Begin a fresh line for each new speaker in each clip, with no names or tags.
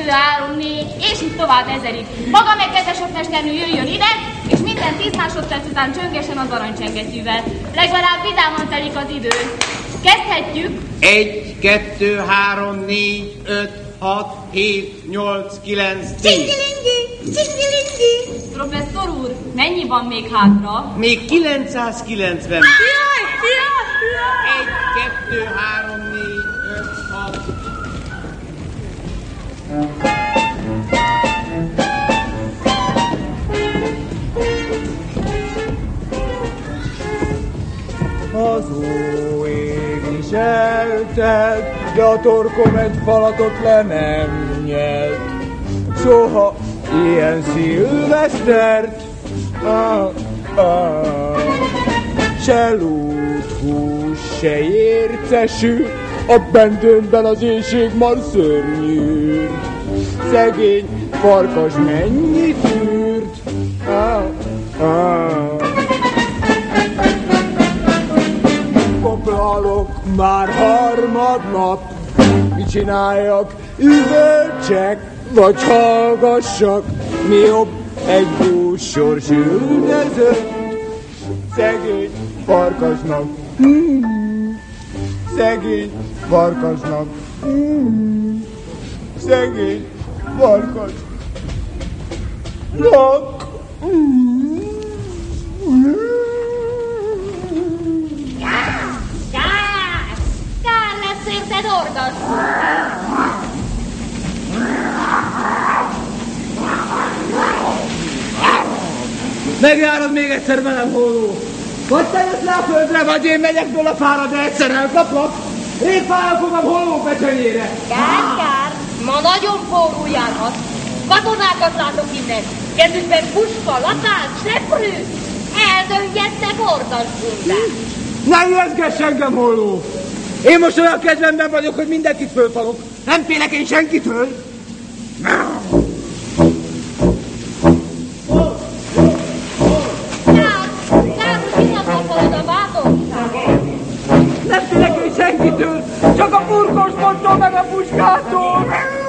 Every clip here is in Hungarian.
3, 4, és így tovább 1000-ig. Maga meg kedves okmesternő jöjjön ide, és minden 10 másodperc után csöngessen az aranycsengettyűvel. Legalább vidáman telik az idő. Kezdhetjük.
1, 2, 3, 4, 5, 6, 7, 8, 9, 10.
Csingilingi, csingilingi.
Professzor úr, mennyi van még hátra?
Még 990.
Jaj,
1, 2, 3, 4, 5, 6.
Az óég is eltelt, de a torkom egy falatot le nem nyelt. Soha ilyen szilvesztert, se lúthús, se ércesű, a bendőmben az éjség már szörnyű. Szegény farkas mennyit tűrt, Koplalok már harmadnap, mit csináljak, üvöltsek, vagy hallgassak, mi jobb egy búsors üldözött, szegény farkasnak, szegény farkasnak, szegény farkasnak.
Kár lesz érted ordazni.
Megjárod még egyszer velem, Holló. Vagy te jössz le a földre, vagy én megyek föl a fára, de egyszer elkaplak. Én fájjal fogom Holló pecsenyére.
Kár, ma nagyon forró járhat. Katonákat látok innen. Kezükben puska, latán, seprű. Eldöngettek ordazzundát.
Ne ijeszgess engem, Holló. Én most olyan kedvemben vagyok, hogy mindenkit fölfalok. Nem félek én senkitől. Nem félek én senkitől, csak a burkoskottól meg a puskától.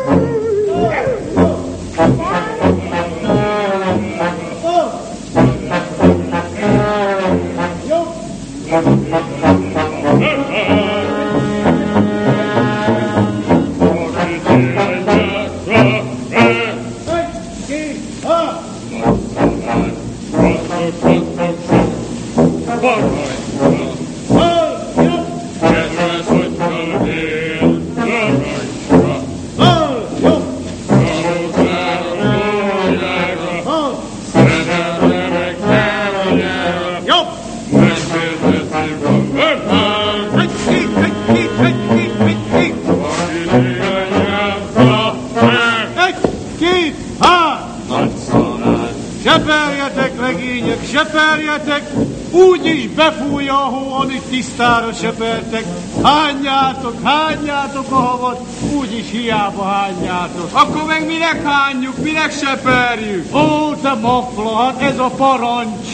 Seperjetek, úgyis befújja a hó, amit tisztára sepertek. Hányjátok a havat, úgyis hiába hányjátok.
Akkor meg minek hányjuk, minek seperjük?
Ó, te mafla, hát ez a parancs.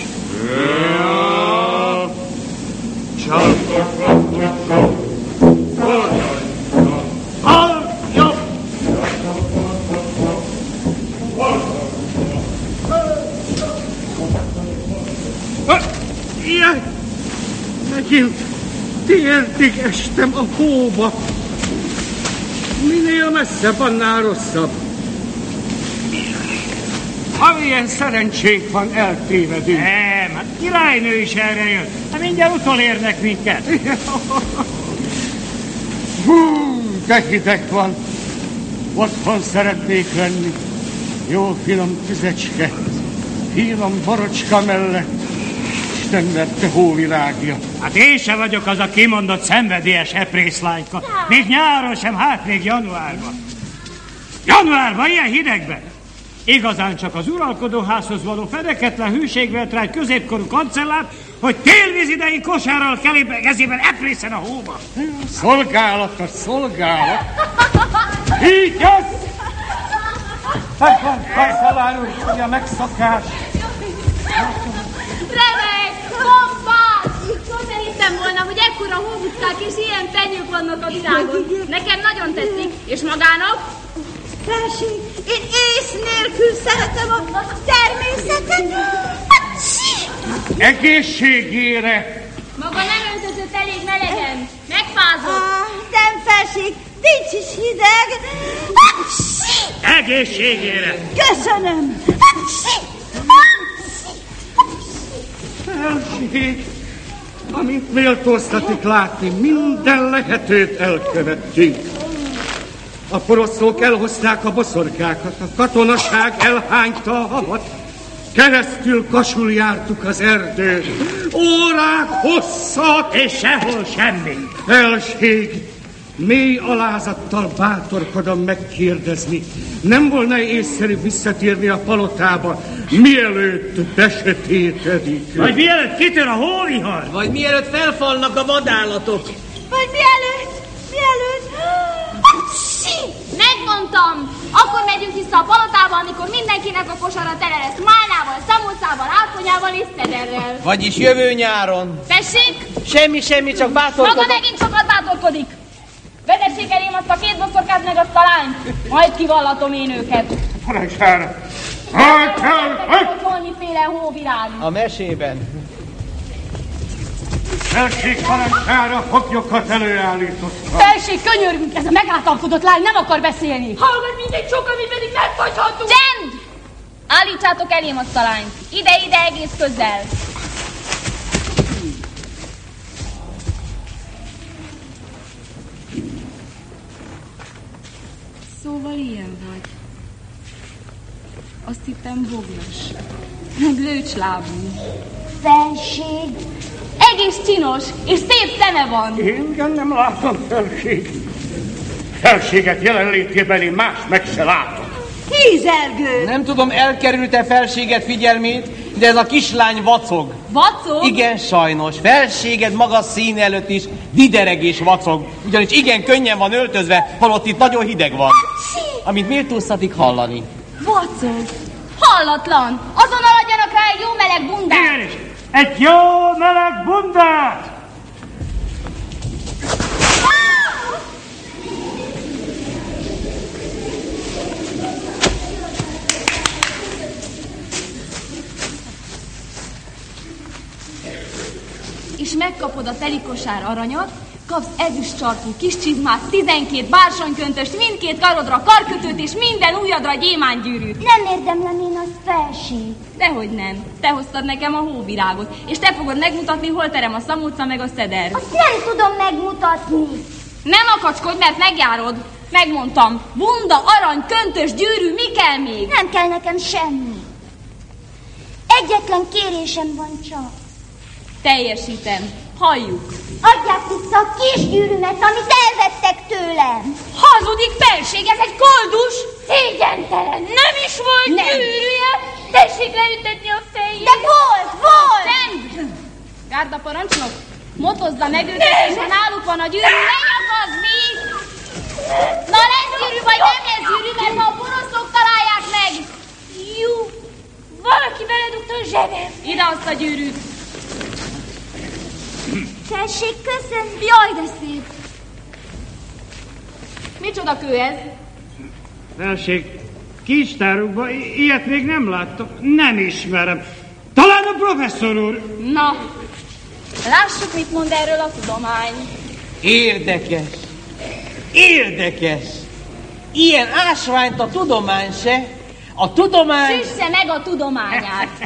Ja.
Jaj, megint térdig estem a hóba. Minél messzebb, annál rosszabb. Amilyen szerencsénk van, eltévedünk.
Nem, hát királynő is erre jött. Hát mindjárt utolérnek minket.
De hideg van. Otthon szeretnék lenni. Jó finom tüzecske, finom borocska mellett. Isten verte hóvirágja.
Hát én sem vagyok az a kimondott szenvedélyes eprészlányka. Még nyáron sem, hát még januárban. Januárban, ilyen hidegben. Igazán csak az uralkodóházhoz való fedeketlen hűségvel trágy középkorú kancellár, hogy télvíz idején kosárral kezében eprészen a hóba.
Szolgálat a szolgálat. Így jössz! Kancellár úr, hogy a megszokás.
Remek! Bombás! Sose hittem volna, hogy ekkora hóbuckák és ilyen penyők vannak a világon. Nekem nagyon tetszik. És magának?
Felség, én ész nélkül szeretem a természetet.
Egészségére!
Maga nem öltözött elég melegen. Megfázott.
Nem, felség, nincs is hideg.
Egészségére!
Köszönöm.
Felség, amint méltóztatik látni, minden lehetőt elkövettünk. A poroszlók elhozták a boszorkákat, a katonaság elhányta a havat, keresztül kasul jártuk az erdőt, órák hosszat,
És sehol semmi.
Felség, mély alázattal bátorkodom megkérdezni, nem volna észszerű visszatérni a palotába, mielőtt besötétedik?
Vagy mielőtt kitör a hóvihar.
Vagy mielőtt felfalnak a vadállatok.
Vagy mielőtt.
Megmondtam! Akkor megyünk vissza a palotába, amikor mindenkinek a kosara tele lesz málnával, szamócával, ákonyával és szederrel.
Vagyis jövő nyáron.
Tessék!
Semmi, csak bátorkodom.
Maga megint sokat bátorkodik! Vezessék elém azt a két boszorkát meg azt a lányt, majd kivallatom én őket.
Parancsára! Halt el!
Hogy holmiféle hóvirág.
A mesében.
Felség parancsára foglyokat előállítottam.
Felség, könyörgünk, ez a megáltalkodott lány nem akar beszélni.
Hallgat mindegy sok, amit pedig megfagyhatunk! Csend! Állítsátok elém azt a lányt. Ide, egész közel.
Szóval ilyen vagy. Azt hittem boglas. Meg lőcslábú.
Felség! Egész csinos, és szép szeme van.
Én nem látom, felség. Felséget jelenlétében én más meg se látom.
Hízelgő.
Nem tudom, elkerülte felséget figyelmét, de ez a kislány vacog.
Vacog?
Igen, sajnos. Felséged magas szín előtt is didereg és vacog. Ugyanis igen könnyen van öltözve, holott itt nagyon hideg van. Amit méltóztatik hallani.
Vacog. Hallatlan. Azonnal adjanak rá egy jó meleg bundát.
Igenis, egy jó meleg bundát!
És megkapod a telikosár aranyat, kapsz ezüstcsarkú kis csizmát, 12 bársonyköntöst, mindkét karodra karkötőt és minden ujjadra gyémántgyűrűt.
Nem érdemlem én azt, felség.
Dehogy nem. Te hoztad nekem a hóvirágot, és te fogod megmutatni, hol terem a szamóca meg a szeder.
Azt nem tudom megmutatni.
Nem akacskodj, mert megjárod. Megmondtam. Bunda, arany, köntös, gyűrű, mi kell még?
Nem kell nekem semmi. Egyetlen kérésem van csak.
Teljesítem. Halljuk.
Adják vissza a kis gyűrűmet, amit elvettek tőlem.
Hazudik, felség, ez egy koldus. Szégyentelen. Nem is volt gyűrűje. Tessék leütetni a fejét.
De volt.
Csend! Gárda parancsnok, motozza meg őket, és ha náluk van a gyűrű, ne nyakazd itt! Na, lesz gyűrű, vagy nem lesz gyűrű, mert ha a poroszlók találják meg!
Jú, valaki beledugta a zsebem.
Ide azt a gyűrűt.
Felség, köszönöm.
Jaj, de szép! Micsoda kő ez?
Felség, kincstárukban ilyet még nem láttam. Nem ismerem. Talán a professzor úr.
Na, lássuk, mit mond erről a tudomány.
Érdekes. Ilyen ásványt a tudomány se. A tudomány...
Süsse meg a tudományát.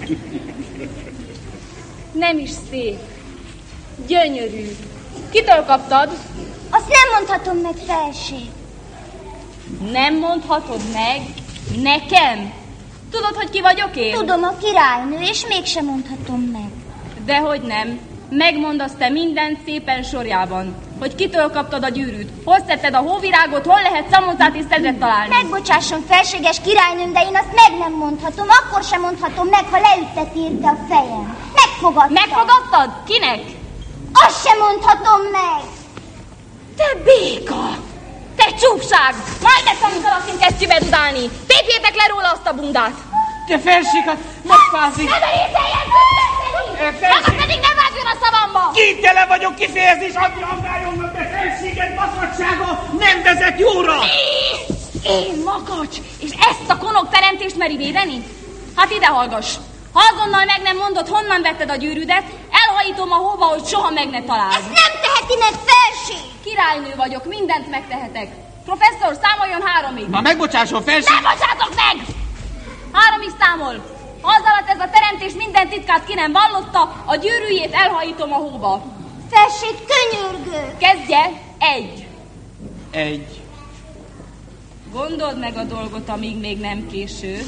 Nem is szép. Gyönyörű. Kitől kaptad?
Azt nem mondhatom meg, felség.
Nem mondhatod meg? Nekem? Tudod, hogy ki vagyok én?
Tudom, a királynő, és mégsem mondhatom meg.
Dehogy nem. Megmondasz te mindent szépen sorjában. Hogy kitől kaptad a gyűrűt, hol szedted a hóvirágot, hol lehet szamócát és szedret találni.
Megbocsásson, felséges királynőm, de én azt meg nem mondhatom. Akkor sem mondhatom meg, ha leüttet érte a fejem. Megfogadtam.
Megfogadtad? Kinek?
Azt sem mondhatom meg.
Te béka! Te csúfság! Majd ezt, amikor azt kesztyűbe dudálni. Tépjétek le róla azt a bundát!
Te felséget megfázik.
Ne merészeljen! Maga pedig nem vágjon a szavamba!
Kénytelen vagyok kifejezni, és annyi aggályomnak, de felséget baszlatsága nem vezet jóra.
Én, Makacs, és ezt a konok teremtést meri védeni? Hát ide hallgass! Ha azonnal meg nem mondod, honnan vetted a gyűrűdet, elhajítom a hóba, hogy soha meg ne találd.
Ezt nem teheti meg, felség!
Királynő vagyok, mindent megtehetek. Professzor, számoljon 3-ig.
Na megbocsásson, felség!
Nem bocsátok meg! 3-ig számol. Ha az alatt ez a teremtés minden titkát ki nem vallotta, a gyűrűjét elhajítom a hóba.
Felség, könyörgök!
Kezdje 1.
1.
Gondold meg a dolgot, amíg még nem késő.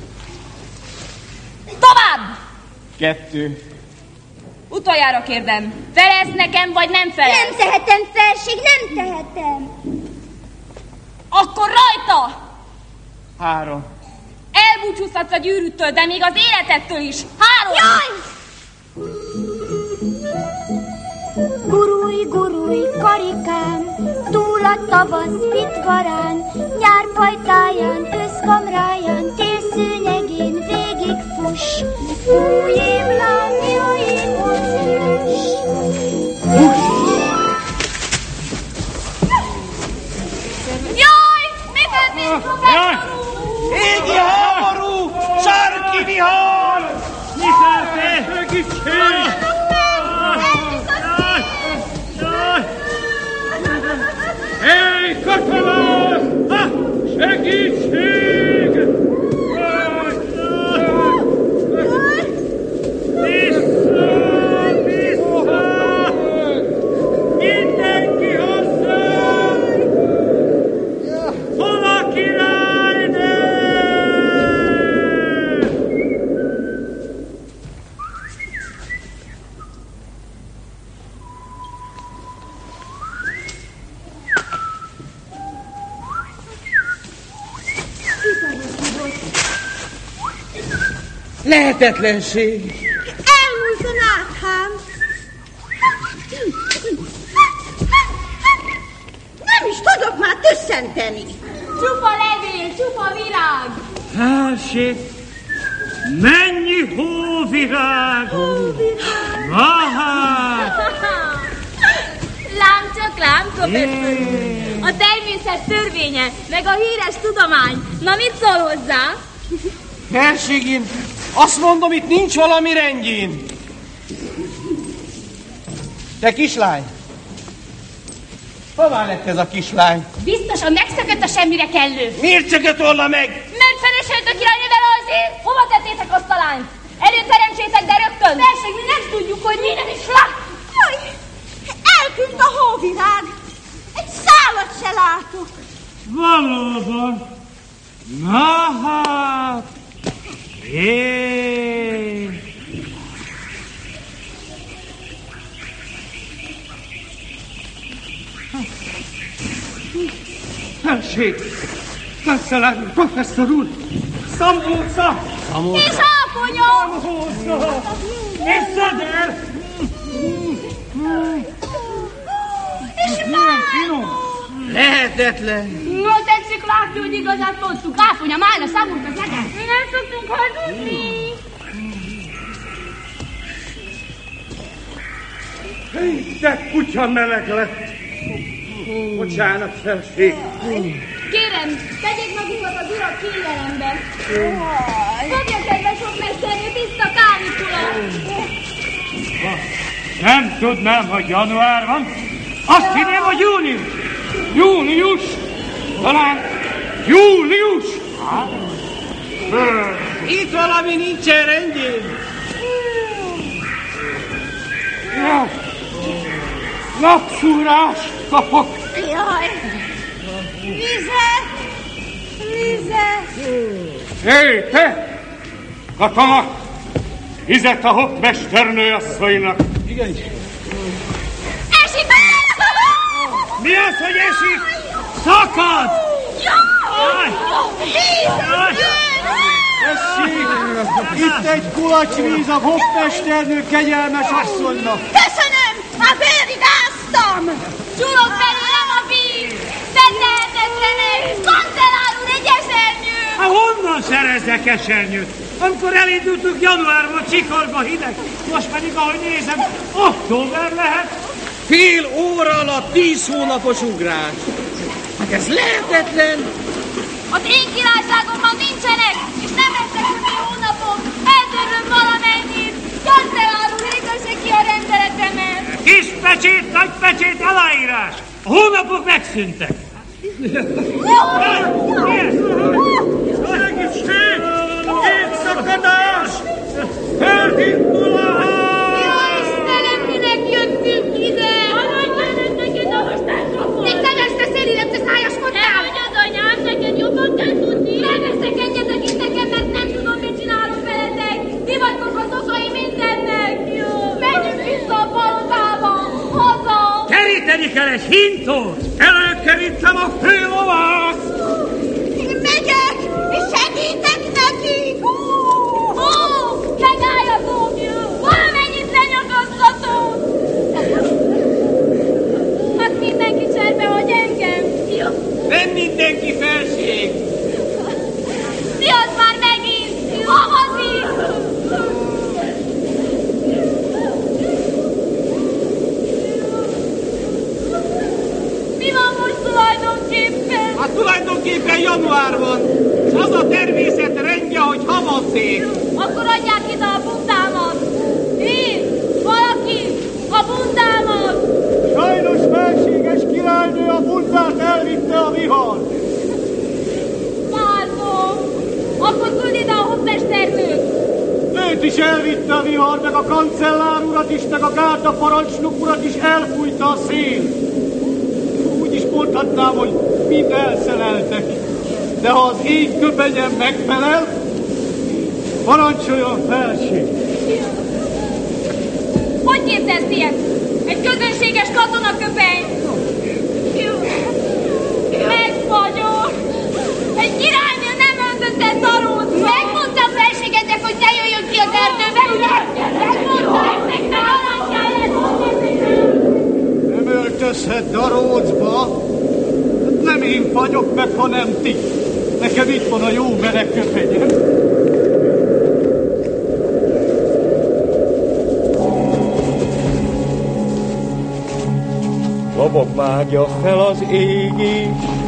Tovább!
2.
Utoljára kérdem, felelsz nekem, vagy nem felelsz?
Nem tehetem, felség, nem tehetem!
Akkor rajta!
3.
Elbúcsúzhatsz a gyűrűtől, de még az életettől is. 3!
Jaj! Gurulj, gurulj, karikám, túl a tavasz vitvarán, nyár pajtáján, őszkamráján, télszőnyegén végig fuss. Új évlám, jó évhoz juss!
Jaj! Mi történt, professzor úr?
Égi háború! Sarki vihar!
Mi történt? Segítség! Hé, katonák! Segítség! Vissza! Vissza! Mindenki hozzá! Hol a királynő?
Lehetetlenség!
Elmúlt a náthám! Nem is tudok már tüsszenteni!
Csupa levél, csupa virág!
Felség, mennyi hóvirág! Na hát!
Lám csak lám, professzor! A természet törvénye, meg a híres tudomány. Na, mit szól hozzá?
Felség, én azt mondom, itt nincs valami rendjén. Te kislány! Hová lett ez a kislány?
Biztosan megszökött a semmire kellő.
Miért szökött volna meg?
Mert felesült a királynővel azért? Hova tettétek azt a lányt? Előteremtsétek, de rögtön!
Felség, mi nem tudjuk, hogy minden is lát.
Jaj, eltűnt a hóvirág! Egy szálat se látok!
Valóban. Na hát. Jé.
Felség! Kancellár, professzor úr! Szambóca!
És áponyom!
Visszad el!
És már!
Lehetetlen!
No, tetszik látni, hogy igazát mondtuk. Áfonyam, állna számunk az eget.
Mi nem szoktunk hazudni!
De kutya meleg lett! Bocsánat, felség!
Kérem, tegyék magukat az urak kényelembe. Fogja, kedves hofmesternő, tiszta kánikula.
Nem tudnám, hogy január van. Azt hinném, hogy június. Július. Talán július.
Itt valami nincsen rendjén.
Napszúrást kapok!
Jaj! Vizet! Vizet!
Hé, te! Katona! Vizet a hofmesternő asszonynak!
Esik!
Mi az, hogy esik? Szakad! Jaj!
Tessék! Itt egy kulacs víz a hofmesternő kegyelmes asszonynak!
Köszönöm! Már felvigáztam!
Csurog belőlem a víz! Tettehetetlenek! Kancellár úr, egy esernyő!
Hát honnan szerezzek esernyőt? Amikor elindultunk januárban, csikorba hideg, most pedig, ahogy nézem, október lehet.
Fél óra alatt 10 hónapos ugrás. Hát ez lehetetlen.
Az én királyságomban nincsenek, és nem lesznek többi hónapok. Eltörlöm valamennyit. Kancellár úr, égesse ki a rendeletemet.
Kis pecsét, nagy pecsét, aláírás. A hónapok megszűntek.
Segítség! Kétszakadás! Elindul a ház!
Jó Istenem, minek jöttünk ide?
Haladjanak neked a hostásokhoz!
Te kedves szélileg, te szájaskodtál!
Elhagyod, anyám, neked jobban kell tudni!
Ne veszekedjetek itt nekem, mert nem tudom, mit csinálok veletek! Ti vagytok az okai mindennek! Jó! Menjünk vissza a palotába! Haza!
Keríteni kell egy hintót!
Előkerítem a főlovát!
Megyek, és segítek neki!
Megálljatok! Valamennyit lenyakasztatok! Hát mindenki cserbe hagy engem!
Nem mindenki, felség!
Mi az már megint? Havazik! Mi van most tulajdonképpen?
Hát tulajdonképpen januárban, és az a természet rendje, hogy havazzék.
Akkor adják ide a bundámat! Én! Valaki! A bundámat!
Sajnos felséges királynő, a bundát elvitte a vihar!
Látom! Akkor küld ide a hozmesternőt!
Őt is elvitte a vihar, meg a kancellár urat is, meg a gárda parancsnok urat is elfújta a szél. Úgy is mondhatnám, hogy mind elszeleltek. De ha az én köpenyem megfelel, parancsoljon felség!
Hogy képzelsz ilyet? Egy közönséges katonaköpeny! Meg vagyok! Egy királynő nem öntött el tarót! Megmondta a felségednek, hogy ne jöjjön ki az erdőbe, ugye? Megmondta!
Nem öltözhet darócba. Nem én fagyok meg, hanem ti. Nekem itt van a jó meleg köpenyem.
Lobog mágja fel az égig,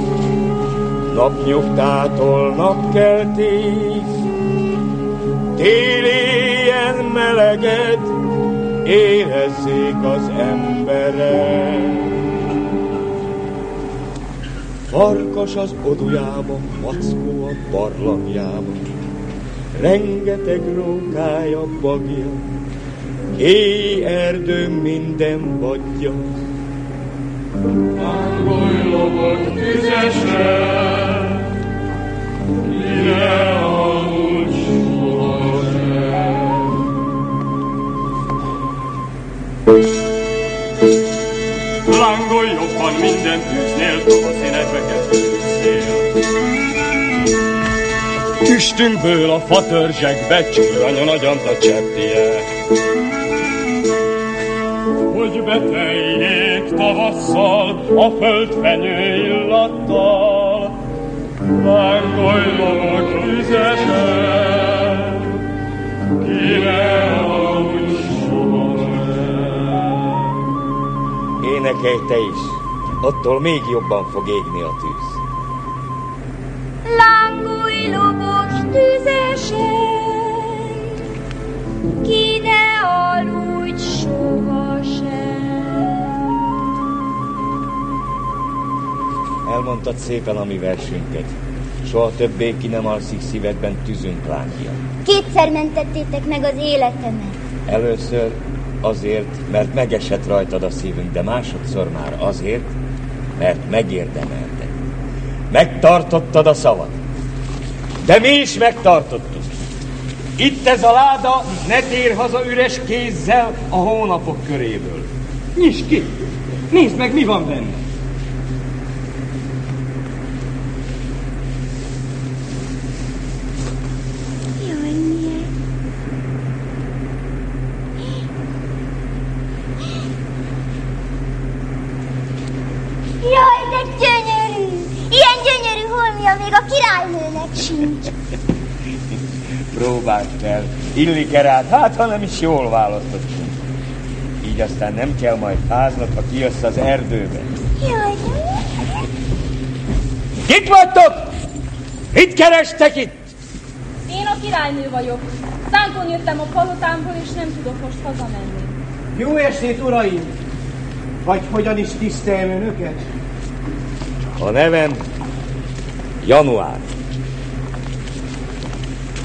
napnyugtától napkeltés, téli ilyen meleged érezzék az emberek. Farkas az odujában, mackó a barlangjában, rengeteg rókája, bagja, éj erdő minden vadja.
Lángolj lobog tüzesen, ki ne aludj sohasem. Lángolj jobban minden tűznél, tavaszínedbe kezdő szél. Üstünkből a fatörzsekbe csurranjon a gyanta cseppie, hogy beteljék tavasszal a földfenyő illattal. Lángolj lobog tüzesen, ki ne aludj sohasem.
Énekelj te is, attól még jobban fog égni a tűz.
Lángolj lobogj tüzesen, ki ne aludj sohasem.
Elmondtad szépen a mi versünket. Soha többé ki nem alszik szívedben tűzünk lángja.
Kétszer mentettétek meg az életemet.
Először azért, mert megesett rajtad a szívünk, de másodszor már azért, mert megérdemelted. Megtartottad a szavad. De mi is megtartottuk. Itt ez a láda, ne tér haza üres kézzel a hónapok köréből.
Nyisd ki! Nézd meg, mi van benne!
Jaj, milyen? Jaj, de gyönyörű! Ilyen gyönyörű holmia még a királynőnek sincs.
Próbáld fel, illik-e rád, hát ha nem is jól választottunk. Így aztán nem kell majd fáznod, ha kijössz az erdőbe.
Jaj,
Itt vagytok! Mit kerestek itt?
Én a királynő vagyok. Szánkon jöttem a palotámból, és nem tudok most hazamenni.
Jó estét, uraim! Vagy hogyan is tiszteljem önöket?
A nevem Január.